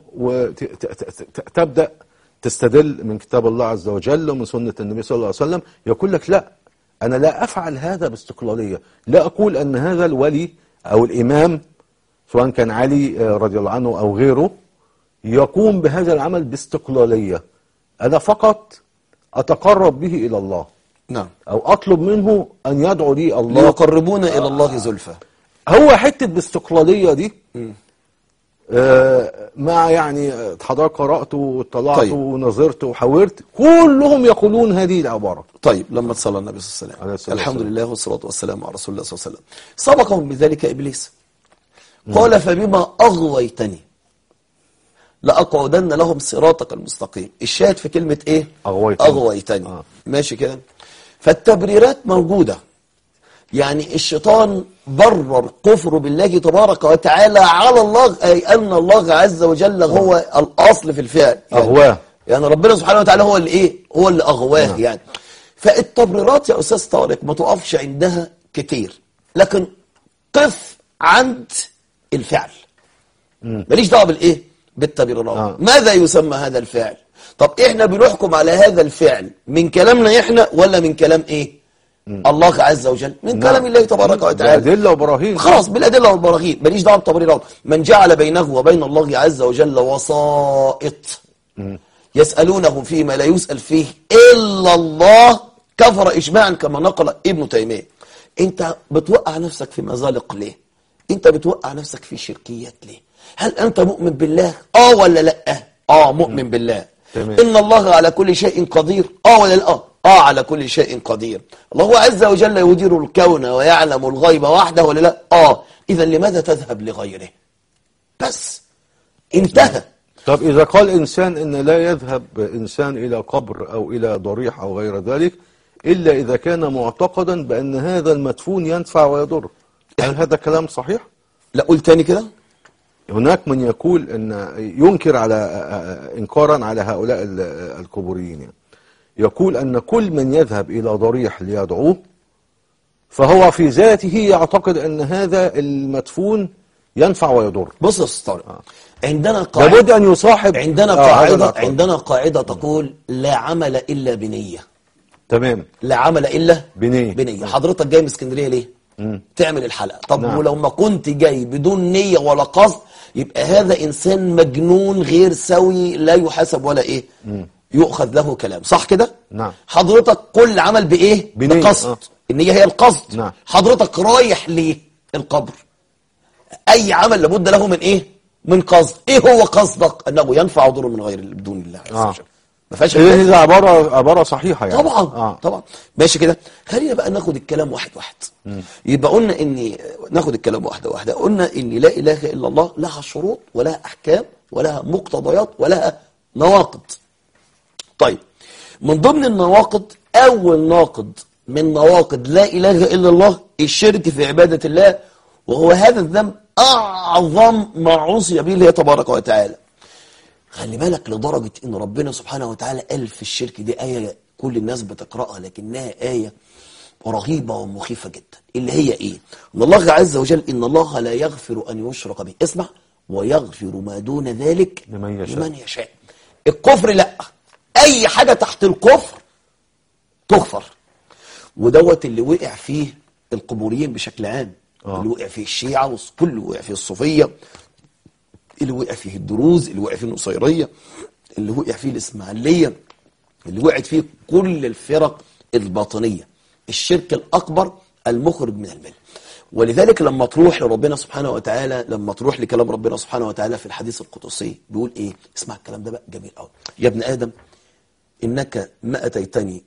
وتبدأ تستدل من كتاب الله عز وجل ومن سنة النبي صلى الله عليه وسلم، يقول لك لا، أنا لا أفعل هذا باستقلالية. لا أقول أن هذا الولي أو الإمام سواء كان علي رضي الله عنه أو غيره يقوم بهذا العمل باستقلالية. أنا فقط أتقرب به إلى الله، نعم. أو أطلب منه أن يدعو لي الله، ليقربون إلى الله زلفى. هو حتة باستقلالية دي آه مع يعني حضرتك قرأت وطلعت طيب. ونظرت وحاورت، كلهم يقولون هذه العبارة. طيب، لما تصلى النبي صلى الله عليه عليه الصلاة وسلم، الحمد والسلام. لله والصلاة والسلام على رسول الله صلى الله عليه وسلم. سبقهم بذلك إبليس قال فبما أغويتني لأقعدن لهم صراطك المستقيم. الشاهد في كلمة إيه؟ أغويتني. أغويتني. آه. ماشي كده. فالتبريرات موجودة. يعني الشيطان برر كفر بالله تبارك وتعالى على الله، أي أن الله عز وجل هو الأصل في الفعل. يعني أغواه. يعني ربنا سبحانه وتعالى هو اللي إيه؟ هو اللي أغواه. نعم. يعني فالتبريرات يا أستاذ طارق ما تقفش عندها كتير، لكن قف عند الفعل. ماليش دعوه بالايه؟ بالتبريرات. آه. ماذا يسمى هذا الفعل؟ طب احنا بنحكم على هذا الفعل من كلامنا احنا ولا من كلام ايه؟ مم. الله عز وجل، من نعم. كلام الله تبارك وتعالى. بالأدلة وبراهين. خلاص، بالادله والبراهين، ماليش دعوه بالتبريرات. من جعل بينه وبين الله عز وجل وسائط يسالونه فيما لا يسال فيه الا الله كفر اجماعا كما نقل ابن تيميه. انت بتوقع نفسك في مزالق ليه؟ انت بتوقع نفسك في شركيات ليه؟ هل انت مؤمن بالله؟ اه ولا لا؟ اه مؤمن بالله. تمام. ان الله على كل شيء قدير. اه ولا لا؟ اه على كل شيء قدير. الله عز وجل يدير الكون ويعلم الغيب وحده ولا لا؟ اه. اذا لماذا تذهب لغيره؟ بس انتهى. طب إذا قال إنسان إن لا يذهب إنسان إلى قبر أو إلى ضريح أو غير ذلك إلا إذا كان معتقدا بأن هذا المدفون ينفع ويضر، هل هذا كلام صحيح؟ لا، قول تاني كده. هناك من يقول أن ينكر على إنكارا على هؤلاء القبوريين، يعني يقول أن كل من يذهب إلى ضريح ليدعوه فهو في ذاته يعتقد أن هذا المدفون ينفع ويضر. بص يا أستاذ طارق، عندنا قاعدة لابد أن يصاحب عندنا آه قاعدة عندنا قاعدة تقول لا عمل إلا بنية. تمام. لا عمل إلا بنية. بنية. حضرتك جاي من اسكندرية ليه؟ مم. تعمل الحلقة. طب نعم. ولو ما كنت جاي بدون نية ولا قصد يبقى هذا إنسان مجنون غير سوي لا يحاسب ولا إيه؟ مم. يؤخذ له كلام، صح كده؟ نعم. حضرتك كل عمل بايه؟ بنية. بقصد. آه. النية هي القصد. نعم. حضرتك رايح ليه؟ القبر. اي عمل لابد له من ايه؟ من قصد. ايه هو قصدك؟ انه ينفع ضر من غير بدون الله عز آه. وجل. ما فيهاش هي دي عبارة عبارة صحيحة يعني. طبعا. آه. طبعا. ماشي كده. خلينا بقى ناخد الكلام واحد واحد. يبقى قلنا ان ناخد الكلام واحده واحده. قلنا ان لا اله الا الله لها شروط ولها احكام ولها مقتضيات ولها نواقض. طيب، من ضمن النواقض، اول ناقض من نواقض لا اله الا الله الشرك في عباده الله، وهو هذا الذنب اعظم ما عصي به الله تبارك وتعالى. خلي بالك لدرجة ان ربنا سبحانه وتعالى قال في الشرك دي آية كل الناس بتقرأها، لكنها آية رهيبة ومخيفة جدا، اللي هي ايه؟ ان الله عز وجل ان الله لا يغفر ان يشرك به، اسمع، ويغفر ما دون ذلك لمن يشاء. لمن يشاء. الكفر لا، اي حاجة تحت الكفر تغفر. ودوت اللي وقع فيه القبوريين بشكل عام. آه. اللي وقع فيه الشيعة، واللي وقع فيه الصوفية، اللي وقع فيه الدروز، اللي وقع فيه النصيرية، اللي وقع فيه الإسماعيلية، اللي وقعت فيه كل الفرق الباطنية. الشرك الأكبر المخرج من الملة. ولذلك لما تروح لربنا سبحانه وتعالى، لما تروح لكلام ربنا سبحانه وتعالى في الحديث القدسي بيقول ايه؟ اسمع الكلام ده بقى جميل قوي. يا ابن آدم إنك ما أتيتني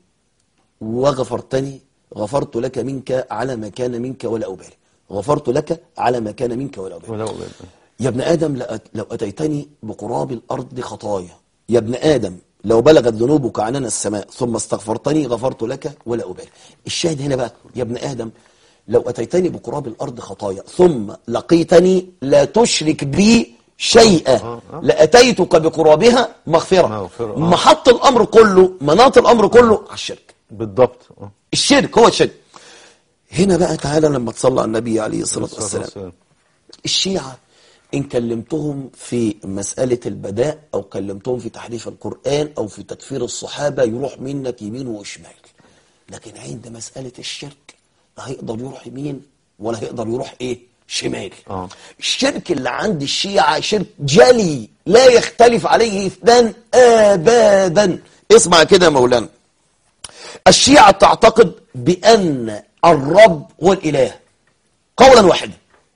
وغفرتني غفرت لك منك على ما كان منك ولا أبالي. غفرت لك على ما كان منك ولا أبالي. ولا أبالي. يا ابن آدم لو أتيتني بقراب الأرض خطايا، يا ابن آدم لو بلغت ذنوبك عنان السماء ثم استغفرتني غفرت لك ولا أبالي. الشاهد هنا بقى، يا ابن آدم لو أتيتني بقراب الأرض خطايا ثم لقيتني لا تشرك بي شيئا آه آه. لأتيتك بقرابها مغفرة. مغفرة. آه. محط الأمر كله، مناط الأمر كله على الشرك. بالضبط. آه. الشرك هو الشرك. هنا بقى تعالى لما تصلى على النبي عليه الصلاة والسلام. الشيعة إن كلمتهم في مسألة البداء أو كلمتهم في تحريف القرآن أو في تكفير الصحابة يروح منك يمين وشمال، لكن عند مسألة الشرك لا هيقدر يروح يمين ولا هيقدر يروح إيه؟ شمال. آه. الشرك اللي عند الشيعة شرك جلي لا يختلف عليه اثنان أبدا. اسمع كده يا مولانا، الشيعة تعتقد بأن الرب هو الإله قولا واحدا.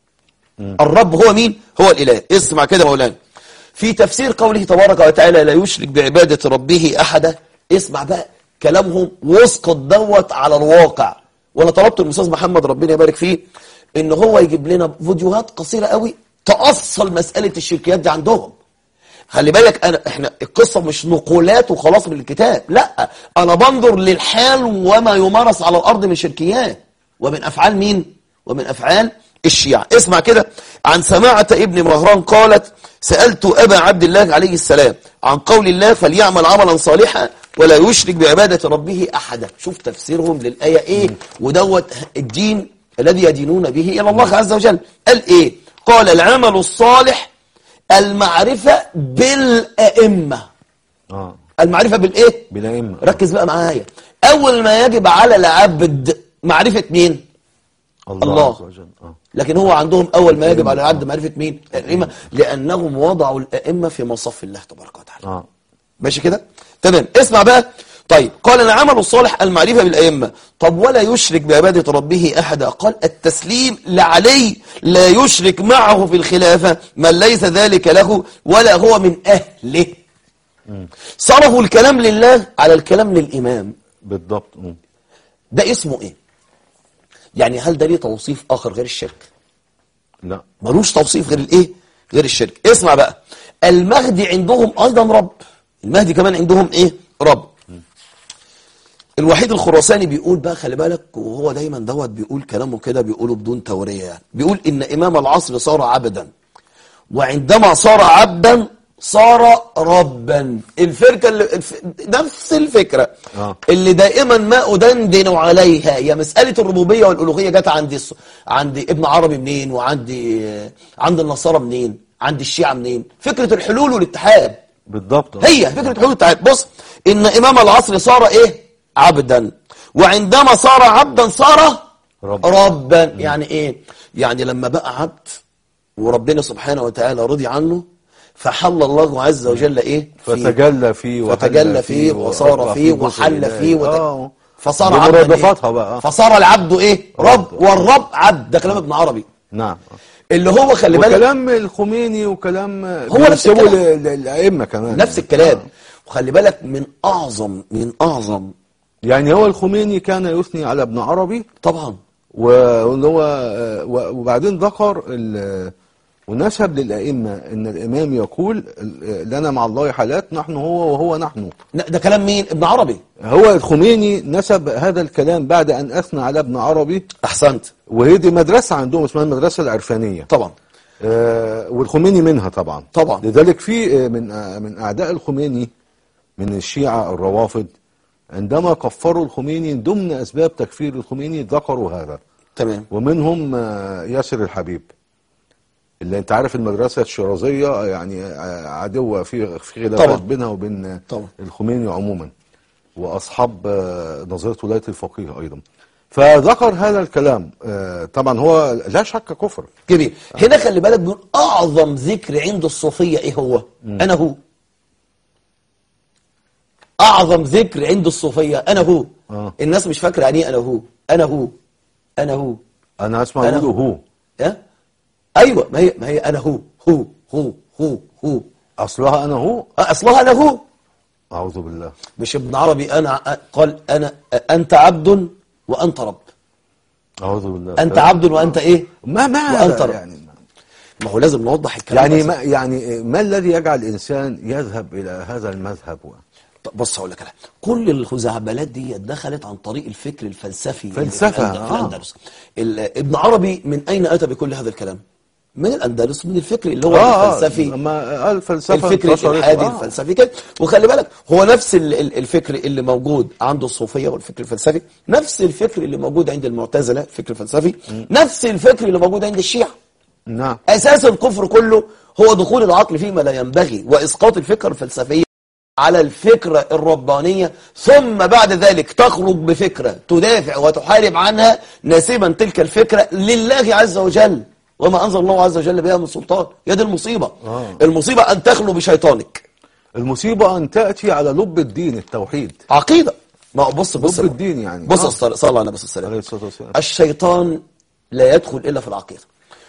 الرب هو مين؟ هو الإله. اسمع كده مولانا، في تفسير قوله تبارك وتعالى لا يشرك بعبادة ربه أحدا. اسمع بقى كلامهم واسقط دوت على الواقع. وانا طلبت الأستاذ محمد ربنا يبارك فيه ان هو يجيب لنا فيديوهات قصيرة قوي تأصل مسألة الشركيات دي عندهم. خلي بالك انا احنا القصة مش نقولات وخلاص من الكتاب، لا، انا بنظر للحال وما يمارس على الارض من شركيات ومن افعال مين؟ ومن افعال الشيعة. اسمع كده، عن سماعة ابن مهران قالت سألت أبا عبد الله عليه السلام عن قول الله فليعمل عملا صالحا ولا يشرك بعبادة ربه أحدا. شوف تفسيرهم للآية إيه، ودوت الدين الذي يدينون به إلى الله عز وجل. قال إيه؟ قال العمل الصالح المعرفة بالأئمة. آه. المعرفة بالإيه؟ بالأئمة. ركز بقى معايا، أول ما يجب على العبد معرفة مين؟ الله, الله. عز وجل. آه. لكن هو عندهم أول ما يجب على العبد معرفة مين؟ الأئمة، لأنهم وضعوا الأئمة في مصف الله تبارك وتعالى. آه. ماشي كده؟ تمام. اسمع بقى. طيب، قال العمل الصالح المعرفة بالأئمة. طب ولا يشرك بعبادة ربه أحدا؟ قال التسليم لعلي لا يشرك معه في الخلافة من ليس ذلك له ولا هو من أهله. صرفوا الكلام لله على الكلام للإمام. بالضبط. م. ده اسمه إيه؟ يعني هل ده ليه توصيف آخر غير الشرك؟ لا، ملوش توصيف غير الايه؟ غير الشرك. اسمع بقى، المهدي عندهم ايضا رب. المهدي كمان عندهم ايه؟ رب. الوحيد الخراساني بيقول بقى، خلي بالك، وهو دايما دوت بيقول كلامه كده بيقوله بدون تورية يعني. بيقول ان امام العصر صار عبدا، وعندما صار عبدا صار ربا. الفكرة اللي الف... نفس الفكرة آه. اللي دائما ما أدندن عليها هي مسألة الربوبية والألوهية. جت عند الس... عند ابن عربي منين، وعند عند النصارى منين، عند الشيعة منين؟ فكرة الحلول والاتحاد. بالضبط. آه. هي فكرة الحلول والاتحاد. بص، إن إمام العصر صار إيه؟ عبدا، وعندما صار عبدا صار رب. ربا. يعني إيه؟ يعني لما بقى عبد وربنا سبحانه وتعالى رضي عنه فحل الله عز وجل ايه فتجلى فيه فتجلى فيه وصار فيه وحل فيه وت... آه. فصار دي عبدا مرادفاتها إيه؟ بقى. فصار العبد ايه رب والرب عبد. ده كلام ابن عربي نعم. اللي هو خلي بالك وكلام الخميني وكلام هو نفس الكلام الائمه كمان نفس الكلام آه. وخلي بالك من اعظم من اعظم يعني هو الخميني كان يثني على ابن عربي طبعا، واللي هو وبعدين ذكر ونسب للائمه ان الامام يقول لنا مع الله حالات نحن هو وهو نحن. ده كلام مين؟ ابن عربي. هو الخميني نسب هذا الكلام بعد ان اثنى على ابن عربي. احسنت. وهي دي مدرسه عندهم اسمها المدرسه العرفانيه طبعا. آه والخميني منها طبعا. طبعا. لذلك في من من اعداء الخميني من الشيعه الروافض عندما كفروا الخميني ضمن اسباب تكفير الخميني ذكروا هذا. تمام. ومنهم ياسر الحبيب اللي انت عارف المدرسه الشيرازيه يعني عدوه في في خلافات بينها وبين طبعا. الخميني عموما واصحاب نظريه ولايه الفقيه ايضا. فذكر هذا الكلام. طبعا هو لا شك كفر. جميل. هنا خلي بالك من اعظم ذكر عند الصوفيه ايه هو؟ م. انا هو. اعظم ذكر عند الصوفيه انا هو. آه. الناس مش فاكره يعني ايه انا هو. انا هو انا هو انا اسمع يقولوا هو. ها ايوه ما هي ما هي انا هو هو هو هو هو اصلها انا هو. اصلها انا هو. اعوذ بالله. مش ابن عربي انا قال انا انت عبد وانت رب. اعوذ بالله. انت عبد وانت ايه ما ما وانت رب. يعني ما هو لازم نوضح الكلام. يعني ما يعني ما الذي يجعل الانسان يذهب الى هذا المذهب؟ بص هقول لك انا كل الخزعبلات دي دخلت عن طريق الفكر الفلسفي فلسفه في الاندلس. آه. ابن عربي من اين اتى بكل هذا الكلام؟ من الاندلس، من الفكر اللي هو آه الفلسفي. اما الفلسفه الفكر الالحادي آه. الفلسفي كده. وخلي بالك هو نفس الفكر اللي موجود عند الصوفيه والفكر الفلسفي، نفس الفكر اللي موجود عند المعتزله الفكر الفلسفي، م. نفس الفكر اللي موجود عند الشيعه. نعم. اساس الكفر كله هو دخول العقل فيما لا ينبغي واسقاط الفكره الفلسفيه على الفكرة الربانية، ثم بعد ذلك تخرج بفكرة تدافع وتحارب عنها ناسبا تلك الفكرة لله عز وجل، وما أنزل الله عز وجل بها من سلطان. يا دي المصيبة. آه. المصيبة أن تخلو بشيطانك. المصيبة أن تأتي على لب الدين التوحيد عقيدة. ما بص بص لب الدين يعني بص آه. صلى الله عليه وسلم. الشيطان لا يدخل إلا في العقيدة،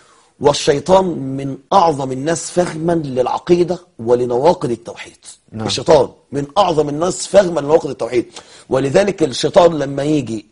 والشيطان من أعظم الناس فهما للعقيدة ولنواقض التوحيد. نعم. الشيطان من أعظم الناس فهما لنواقض التوحيد، ولذلك الشيطان لما يجي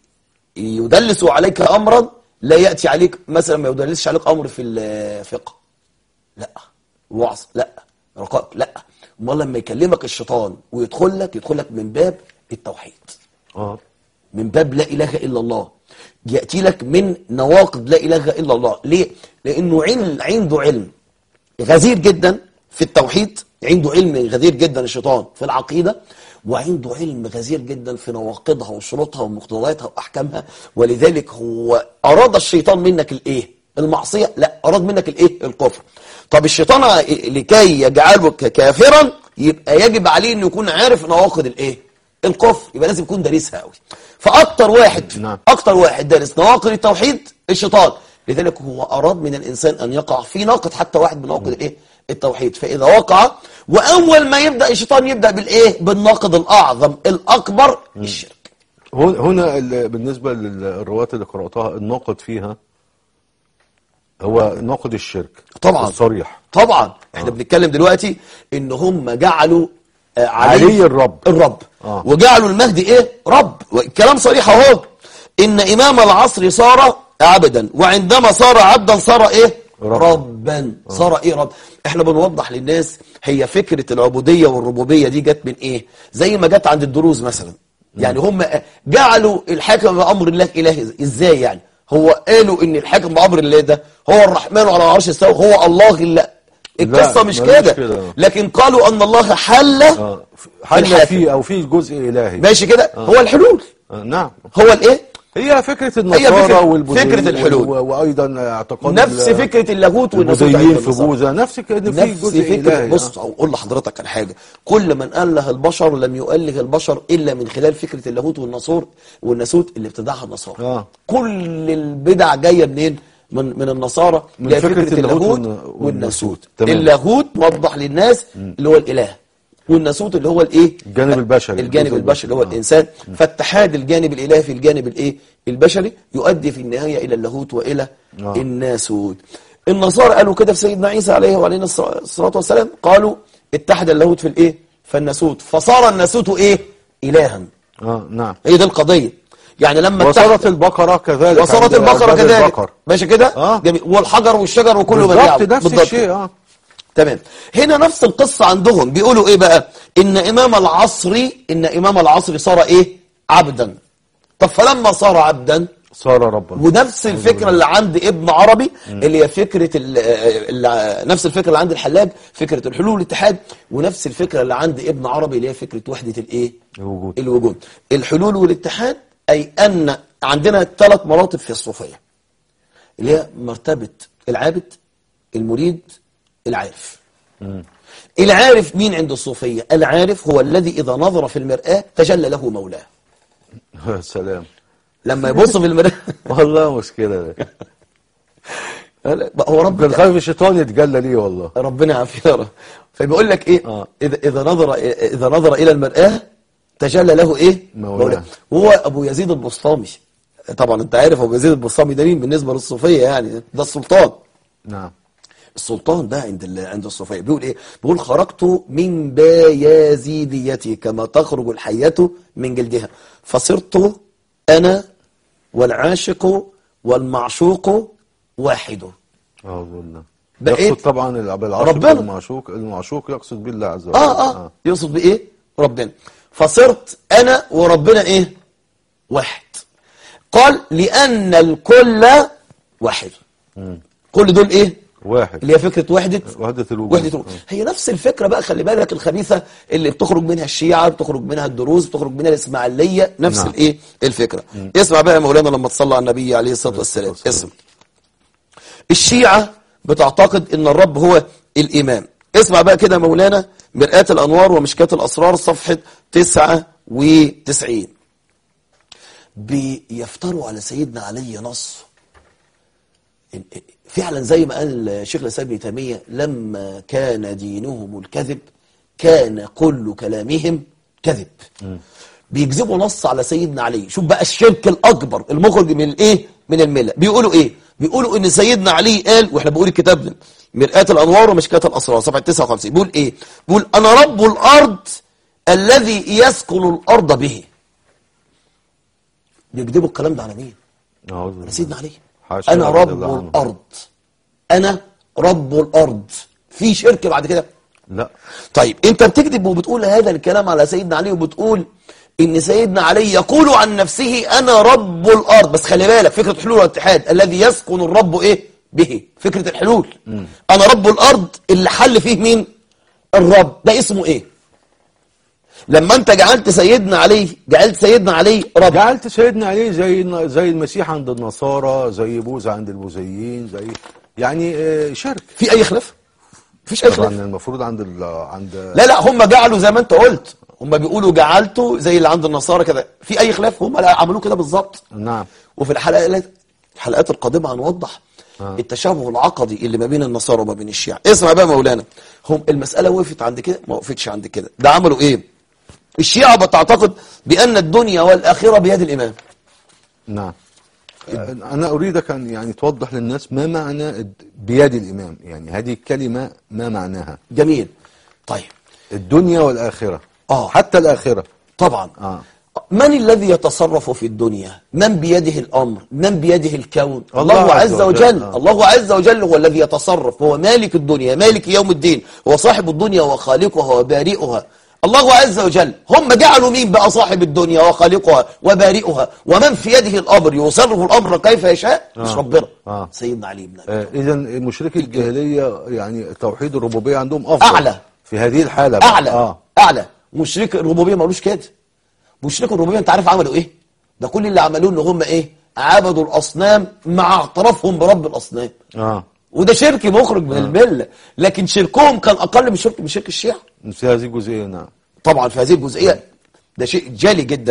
يدلس عليك أمرا لا يأتي عليك مثلا ما يدلسش عليك أمر في الفقه، لا، وعظ لا، رقائق لا، امال لما يكلمك الشيطان ويدخل لك يدخل لك من باب التوحيد. اه من باب لا إله إلا الله، يأتي لك من نواقض لا إله إلا الله. ليه؟ لأنه علم عنده علم غزير جدا في التوحيد، عنده علم غزير جدا الشيطان في العقيدة، وعنده علم غزير جدا في نواقضها وشروطها ومقتضياتها وأحكامها. ولذلك هو أراد الشيطان منك الإيه؟ المعصية؟ لا، أراد منك الإيه؟ الكفر. طب الشيطان لكي يجعلك كافرا يبقى يجب عليه أنه يكون عارف نواقض الإيه؟ الكفر، يبقى لازم يكون دارسها قوي. فاكتر واحد نعم. اكتر واحد دارس نواقض التوحيد الشيطان، لذلك هو اراد من الانسان ان يقع في ناقض حتى واحد من نواقض الايه التوحيد. فاذا وقع، واول ما يبدا الشيطان يبدا بالايه بالناقض الاعظم الاكبر م. الشرك. هنا بالنسبه للروايات اللي قراتها الناقض فيها هو ناقض الشرك طبعا الصريح. طبعا احنا آه. بنتكلم دلوقتي ان هم جعلوا علي, علي الرب الرب آه. وجعلوا المهدي ايه رب. والكلام صريح اهو، ان امام العصر صار عبدا، وعندما صار عبدا صار ايه رب. ربا آه. صار ايه رب. احنا بنوضح للناس هي فكرة العبودية والربوبية دي جت من ايه، زي ما جت عند الدروز مثلا. يعني هم جعلوا الحاكم بأمر الله اله ازاي؟ يعني هو قالوا ان الحاكم بأمر الله ده هو الرحمن على العرش استوى، هو الله. لا، القصة مش كده، لكن قالوا ان الله حل آه. حل فيه او فيه جزء الهي ماشي كده. آه. هو الحلول آه. نعم هو الايه هي فكرة النصارى والبوذيين فكرة الحلول، وايضا اعتقاد نفس فكرة اللاهوت والناسوت في بوذا، نفس كده في جزء الهي. بص اقول لحضرتك على حاجة، كل من اله البشر لم يؤله البشر الا من خلال فكرة اللاهوت والنصور والناسوت اللي ابتدعها النصارى. آه. كل البدع جاية منين؟ من من النصارى من اللي هي فكرة فكره اللاهوت اللاهوت والن- والناسوت. والناسوت. تمام. اللاهوت وضح للناس اللي هو الاله، والناسوت اللي هو الايه؟ الجانب البشري. الجانب الجزء البشري اللي هو البشري. آه. الانسان. فاتحاد الجانب الالهي في الجانب الايه؟ البشري يؤدي في النهايه الى اللاهوت والى آه. الناسوت. النصارى قالوا كده في سيدنا عيسى عليه وعلينا الصلاه والسلام، قالوا اتحد اللاهوت في الايه؟ في الناسوت، فصار الناسوت ايه؟ الها. اه نعم. هي دي القضيه. يعني لما وصارت البقرة كذلك. وصارت عند البقره عباد كذلك البقر. ماشي كده. آه. جميل. والحجر والشجر وكله بالضبط بديع. نفس الشيء. اه تمام. هنا نفس القصة عندهم، بيقولوا ايه بقى؟ ان امام العصري ان امام العصري صار ايه؟ عبدا. طب فلما صار عبدا صار ربا. ونفس الفكرة اللي عند ابن عربي اللي هي فكرة ال ال نفس الفكرة اللي عند الحلاج فكرة الحلول والاتحاد، ونفس الفكرة اللي عند ابن عربي اللي هي فكرة وحدة الايه؟ الوجود. الوجود. الحلول والاتحاد اي ان عندنا ثلاث مراتب في الصوفية، اللي هي مرتبة العابد، المريد، العارف. مم. العارف مين عند الصوفية؟ العارف هو الذي إذا نظر في المرآة تجلى له مولاه. سلام. لما يبص في المرآة والله مشكلة ده. هو رب بنخاف الشيطان يتجلى ليه والله. ربنا يعافينا. فبيقول لك ايه؟ آه. اذا اذا نظر اذا نظر الى المرآة تجلى له ايه؟ مولاه. وهو ابو يزيد البسطامي. طبعا انت عارف ابو يزيد البسطامي ده مين بالنسبة للصوفية؟ يعني ده السلطان. نعم. السلطان ده عند ال... عند الصوفيه بيقول ايه؟ بيقول خرجت من بايزيديتي كما تخرج الحية من جلدها، فصرت انا والعاشق والمعشوق واحد. اعوذ بالله. بقيت يقصد طبعا بالعاشق ربنا. المعشوق، المعشوق يقصد بالله عز وجل. اه اه, آه. يقصد بايه؟ ربنا. فصرت انا وربنا ايه؟ واحد. قال لان الكل واحد. مم. كل دول ايه؟ واحد. اللي هي فكرة وحدة وحدة الوجود. وحدة الوجود. هي نفس الفكرة بقى، خلي بالك الخبيثة اللي بتخرج منها الشيعة، بتخرج منها الدروز، بتخرج منها الإسماعيلية، نفس نعم. الايه؟ الفكرة. مم. اسمع بقى يا مولانا لما تصلى على النبي عليه الصلاة والسلام. اسمع. الشيعة بتعتقد ان الرب هو الإمام. اسمع بقى كده مولانا، مرآة الأنوار ومشكاة الأسرار صفحة تسعة وتسعين. بيفتروا على سيدنا علي نص فعلا زي ما قال الشيخ الاسلام ابن تيميه، لما كان دينهم الكذب كان كل كلامهم كذب. م. بيكذبوا نص على سيدنا علي. شوف بقى الشرك الاكبر المخرج من الايه؟ من المله. بيقولوا ايه؟ بيقولوا ان سيدنا علي قال، واحنا بنقول الكتاب ده مرآة الانوار ومشكاة الاسرار صفحه تسعة وخمسين، بيقول ايه؟ بيقول انا رب الارض الذي يسكن الارض به. بيكذبوا الكلام ده على مين؟ على سيدنا علي. أنا رب الأرض، أنا رب الأرض. في شرك بعد كده؟ لا. طيب أنت بتكذب وبتقول هذا الكلام على سيدنا علي، وبتقول إن سيدنا علي يقول عن نفسه أنا رب الأرض. بس خلي بالك فكرة الحلول والاتحاد الذي يسكن الرب إيه؟ به. فكرة الحلول. م. أنا رب الأرض اللي حل فيه مين؟ الرب. ده اسمه إيه؟ لما انت جعلت سيدنا علي جعلت سيدنا علي رب، جعلت سيدنا علي زي زي المسيح عند النصارى، زي بوذا عند البوذيين، زي يعني شرك. في اي خلاف؟ مفيش اي خلاف. طبعا المفروض عند ال... عند لا لا هم جعلوا زي ما انت قلت، هم بيقولوا جعلته زي اللي عند النصارى كده. في اي خلاف؟ هم لا عملوه كده بالظبط. نعم. وفي الحلقات الحلقات القادمه هنوضح آه. التشابه العقدي اللي ما بين النصارى وما بين الشيعة. اسمع بقى مولانا، هم المساله وقفت عند كده؟ ما وقفتش عند كده. ده عملوا ايه؟ الشيعة بتعتقد بأن الدنيا والآخرة بيد الإمام. نعم. أنا أريدك أن يعني توضح للناس ما معنى بيد الإمام، يعني هذه الكلمة ما معناها. جميل. طيب الدنيا والآخرة. آه. حتى الآخرة. طبعا. آه. من الذي يتصرف في الدنيا؟ من بيده الأمر؟ من بيده الكون؟ الله, الله عز وجل, وجل. آه. الله عز وجل هو الذي يتصرف، هو مالك الدنيا، مالك يوم الدين، هو صاحب الدنيا وخالقها وبارئها. الله عز وجل. هم جعلوا مين بقى صاحب الدنيا وخالقها وبارئها ومن في يده الأمر يصرف الأمر كيف يشاء؟ آه. مش ربنا. آه. سيدنا علي بن أبي طالب. آه. إذا مشركي الجاهلية يعني توحيد الربوبية عندهم أفضل أعلى في هذه الحالة بقى. أعلى آه. أعلى. مشرك الربوبية مالوش كده. مشرك الربوبية أنت عارف عملوا إيه؟ ده كل اللي عملوه إن هم إيه؟ عبدوا الأصنام مع اعترافهم برب الأصنام. آه. وده شرك مخرج من آه. الملة، لكن شركهم كان أقل من شرك من شرك الشيعة. في هذه الجزئية. نعم. طبعا في هذه الجزئية ده شيء جالي جدا.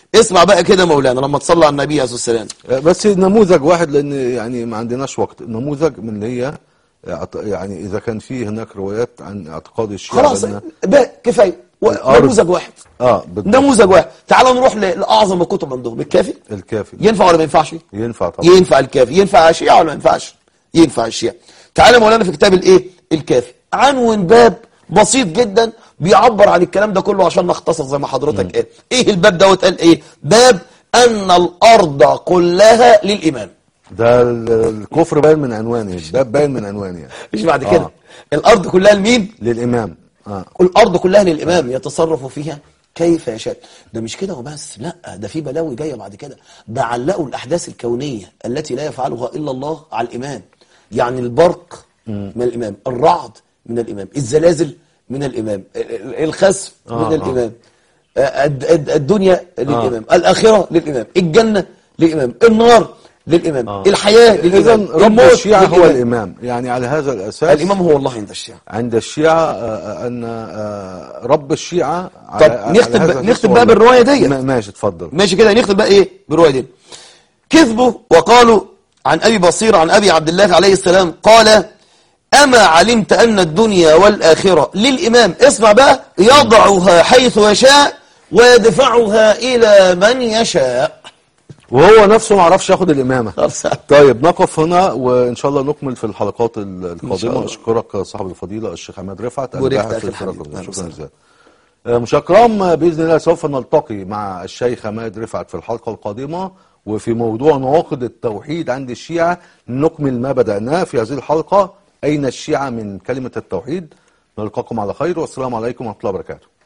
اسمع بقى كده مولانا لما تصلى على النبي عليه الصلاة والسلام. بس نموذج واحد، لان يعني ما عندناش وقت. نموذج من اللي هي يعني اذا كان في هناك روايات عن اعتقاد الشيعة خلاص بأن بقى كفايه، الأرض- نموذج واحد. اه بالضبط. نموذج واحد. تعال نروح ل- لاعظم الكتب عندهم، الكافي. الكافي ينفع ولا ما ينفعش؟ ينفع طبعا. ينفع الكافي. ينفع الشيعة ولا ما ينفعش؟ ينفع الشيعة. تعال يا مولانا في كتاب الايه الكافي، عنون باب بسيط جدا بيعبر عن الكلام ده كله عشان نختصر زي ما حضرتك قال. ايه الباب دوت؟ قال ايه؟ باب ان الارض كلها للامام. ده ال- الكفر باين من عنوانه، ده باين من عنوانه يعني. مش بعد آه. كده الارض كلها لمين؟ للامام. اه الارض كلها للامام يتصرف فيها كيف يشاء. ده مش كده وبس، لا ده في بلاوي جايه بعد كده. ده علقوا الاحداث الكونيه التي لا يفعلها الا الله على الامام. يعني البرق من الامام، الرعد من الامام، الزلازل من الامام، ال- ال- الخسف آه، من آه. الامام، آه، الد- الد- الدنيا للامام، الاخره للامام، الجنه للامام، النار للامام، آه. الحياه اذا للامام، رب الموت الشيعة هو للإمام. الامام. يعني على هذا الاساس الامام هو الله عند الشيعة. عند الشيعة آه، ان آه، رب الشيعة على- طب على نختم هذا بقى- الأساس نختم هو بقى الله. بالرواية ديت. ما- ماشي اتفضل. ماشي كده نختم بقى ايه بالروايه دي. كذبوا وقالوا عن ابي بصير عن ابي عبد الله عليه السلام قال: اما علمت ان الدنيا والاخره للامام، اسمع بقى، يضعها حيث يشاء ويدفعها الى من يشاء. وهو نفسه ما عرفش ياخد الامامه. خلاص. طيب نقف هنا وان شاء الله نكمل في الحلقات ال- شاء القادمه. الله. اشكرك صاحب الفضيله الشيخ عماد رفعت بوركت الباحث أخي في الفرق الحبيب. الرابعة. أهلا شكرا وسهلا. جزيلا. آه، مشاهدينا الكرام، باذن الله سوف نلتقي مع الشيخ عماد رفعت في الحلقه القادمه، وفي موضوع نواقض التوحيد عند الشيعه نكمل ما بداناه في هذه الحلقه. اين الشيعه من كلمه التوحيد؟ نلقاكم على خير والسلام عليكم ورحمه الله وبركاته.